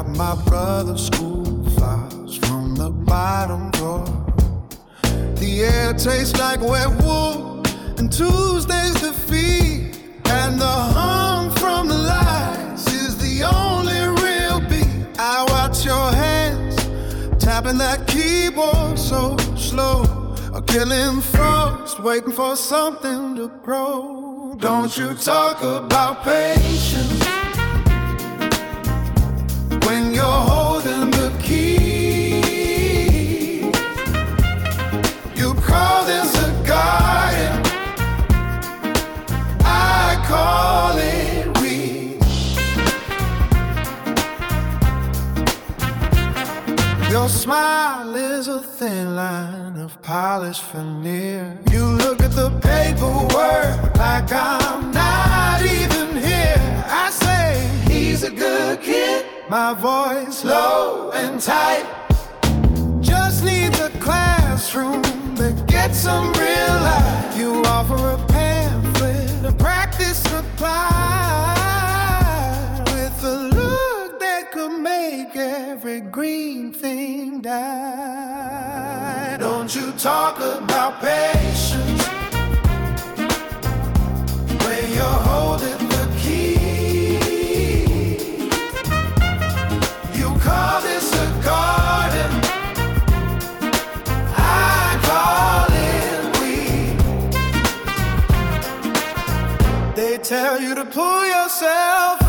my brother's school flowers from the bottom drawer. The air tastes like wet wool and Tuesday's defeat. And the hum from the lights is the only real beat. I watch your hands tapping that keyboard so slow, a killing frost, waiting for something to grow. Don't you talk about patience when you're holding the key. You call this a garden, I call it weed. Your smile is a thin line of polished veneer. You look at the paperwork like I'm not even here. I say he's a good kid, my voice low and tight. Just need the classroom to get some real life. You offer a pamphlet, a practice supply, with a look that could make every green thing die. Don't you talk about patience when you're holding the key. You call this a garden, I call it weed. They tell you to pull yourself